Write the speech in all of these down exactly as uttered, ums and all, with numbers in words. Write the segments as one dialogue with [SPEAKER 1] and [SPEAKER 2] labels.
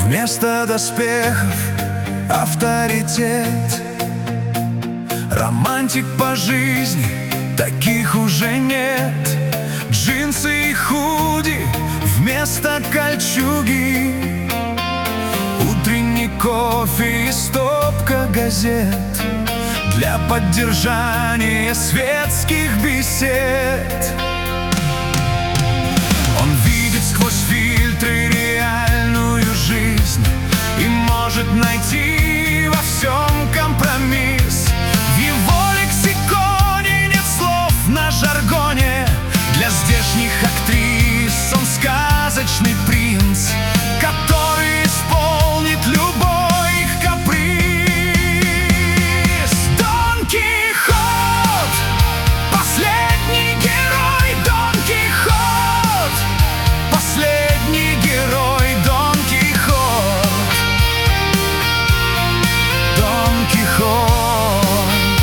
[SPEAKER 1] Вместо доспехов авторитет. Романтик по жизни, таких уже нет. Джинсы и худи вместо кольчуги, утренний кофе и стопка газет для поддержания светских бесед. Он видит сквозь фильтры реальную жизнь и может найти во всем компромисс. В его лексиконе нет слов на жаргоне. Для здешних актрис он сказочный принц, который исполнит любой их каприз. Дон Кихот, последний герой. Дон Кихот, последний герой. Дон Кихот, Дон Кихот.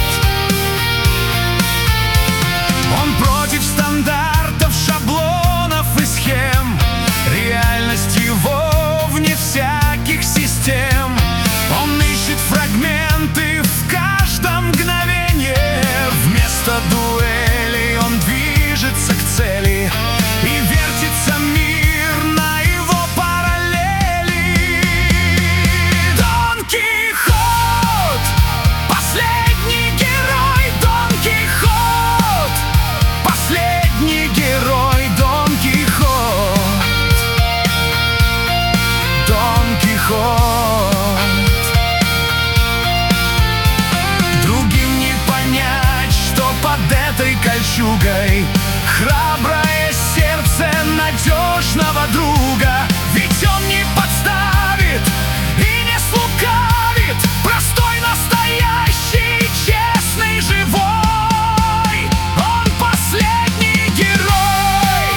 [SPEAKER 1] Он против стандартов, шаблонов и схем. Реальность его вне всяких систем. Он ищет фрагменты в каждом мгновении. Вместо дуэлей он движется к цели, и вертится мир на его параллели. Дон Кихот, последний герой. Дон Кихот, последний герой. Дон Кихот, Дон Кихот. Другим не понять, что под этой кольчугой храброе сердце надежного друга. Ведь он не подставит и не слукавит. Простой, настоящий, честный, живой. Он последний герой.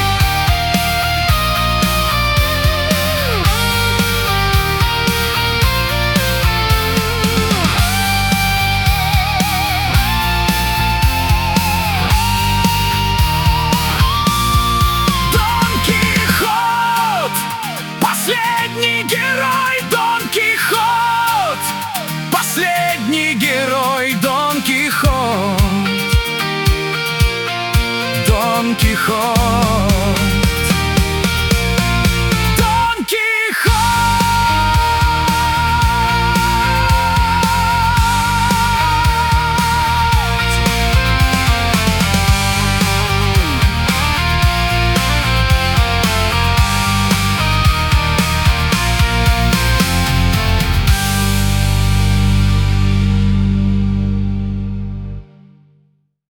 [SPEAKER 1] Дон Кихот, последний герой. Дон Кихот, последний герой. Дон Кихот, Дон Кихот.